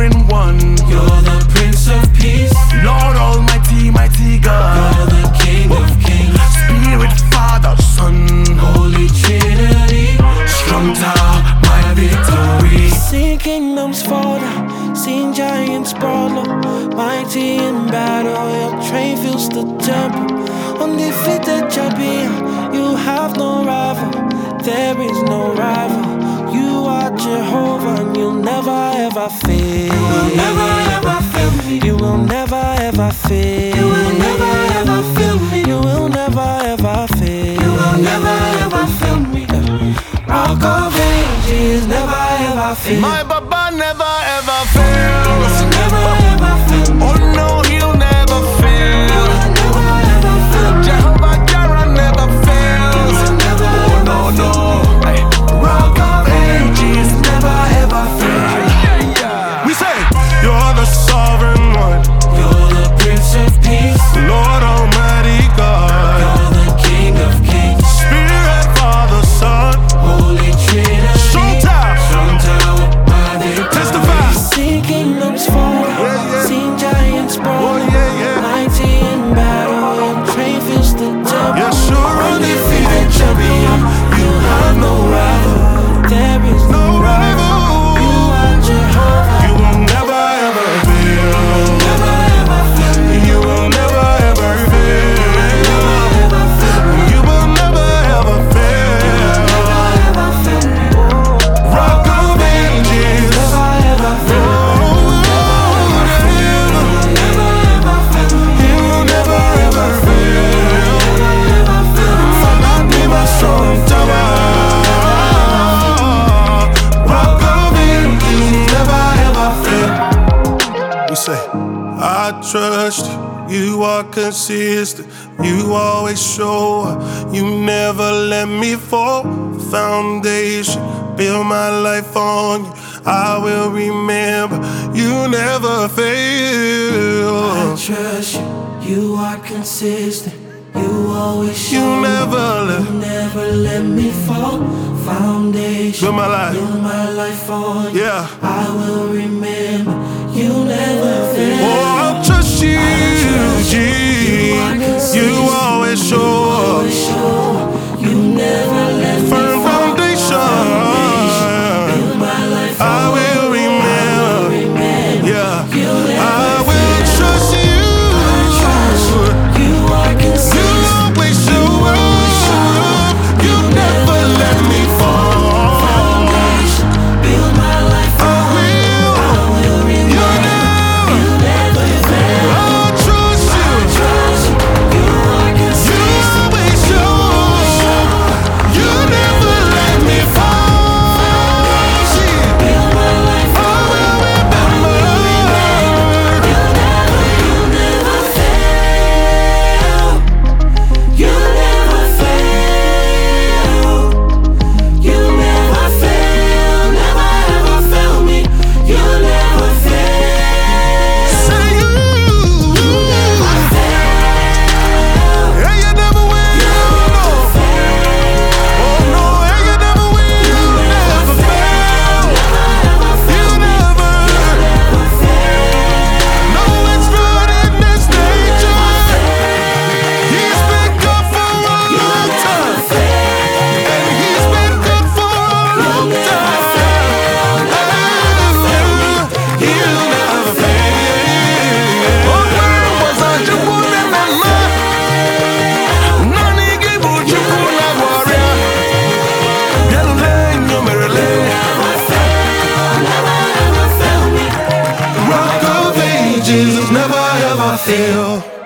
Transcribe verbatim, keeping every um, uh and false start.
sovereign one. You're the Prince of Peace, Lord Almighty, mighty God. you're the King of Kings, Spirit, Father, Son, Holy Trinity, strong tower, my victory. Seen kingdoms fall down, seen giants brawl up. Mighty in battle, your train fills the temple. Undefeated champion, you have no rival. There is no rival. You are Jehovah, and you'll never ever fail. you will never ever fail me, You will never ever fail. you will never ever fail me, You will never ever fail. you will never ever fail me. Rock of Ages, never ever fail. My Baba never ever fails. Never ever fail me, Oh no, he'll never fail. never ever fail me, Jehovah Jireh never fails. never Oh ever no, no. fail me. Hey. Rock of Ages never ever fail. We say, you're the sovereign one, You're the Prince of Peace, Lord Almighty God. you're the King of Kings, Spirit, Father, Son, Holy Trinity, strong tower. strong tower, my victory. Testify. Seen kingdoms fall, Yeah, yeah. seen giants brawl. Oh yeah, yeah. Mighty in battle, your train fills the temple. Yes, sure. Undefeated champion, you have no rival. There is no No rival. You rival. are Jehovah. You will never ever fail. Never ever fail me, You will never ever fail. ever fail me, You will never ever fail. ever fail me. Rock of Ages. Never ever fail. Never ever fail me, You will never ever fail. ever fail me. Father, be my strong tower. Rock of Ages, never ever fail. We say, I trust you. You are consistent. You always show up. You never let me fall. Foundation, build my life on you. I will remember. You never fail. I trust you, you are consistent. You always show You up. never let You never let me fall. Foundation, build my life. build my life on you. Yeah. I will remember. You never fail. Oh, I'll trust you, G. You always show up. You never let me Firm fall. foundation. Build my life I on will remember. remember. Yeah. You never I will trust you. You are You consistent. always show up. You never let me fall. Build my life I on will. will You remember. know. You never fail. I trust you. Trust you, you are You consistent. always show up. You never let me fall. Build my life I on will remember. You never, you never fail. You never fail. You never fail. Never ever fail me. You never fail. Say you. You never fail. Yeah, you never will. No. Oh no, yeah, you never will. You never fail. You never. No extraordinary nature. He's been good for a long time, and he's been good for a long time. He'll never fail. Oh, where was I? You put me in my mind. Nani give you na warrior. Yellow lane, you merry lane. Rock of Ages never ever fail.